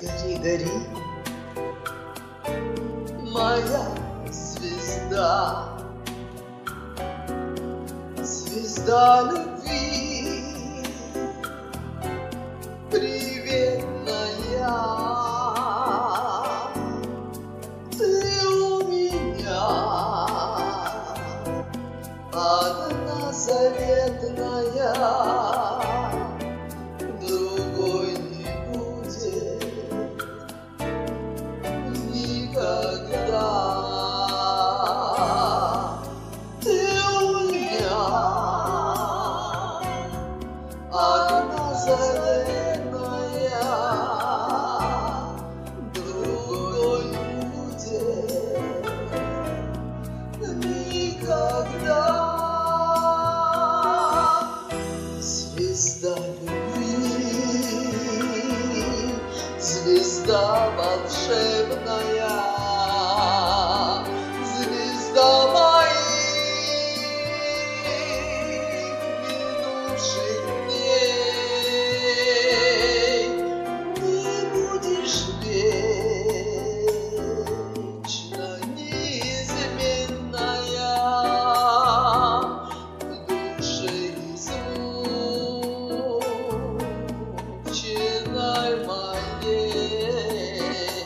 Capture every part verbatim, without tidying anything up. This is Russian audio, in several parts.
Гори, гори, моя звезда, звезда любви, приветная. Ты у меня одна заветная, другой не будет никогда. Ты у меня одна заветная, другой не будет никогда. Звезда любви, звезда волшебная, звезда моих минувших дней. Ты будешь вечно неизменная в душе измученной моей.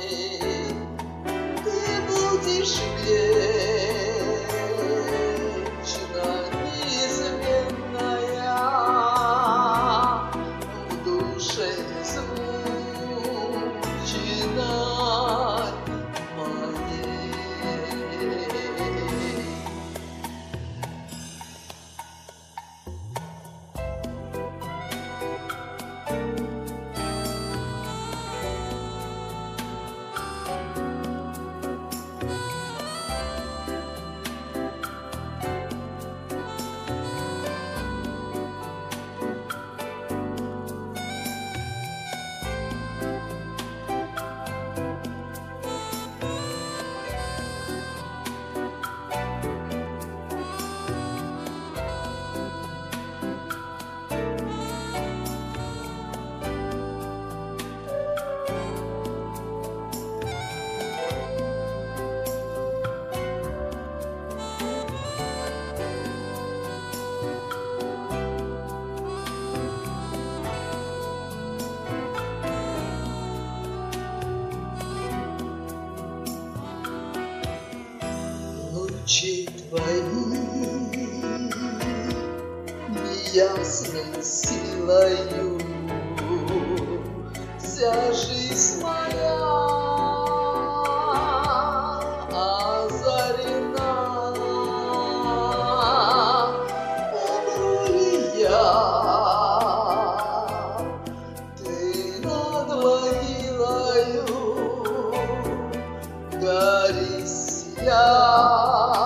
Ты будешь вечно неизменная в душе измученной моей. Лучи твои неясной силою вся жизнь моя озарена. Умру ли я, ты над могилою гори, сияй.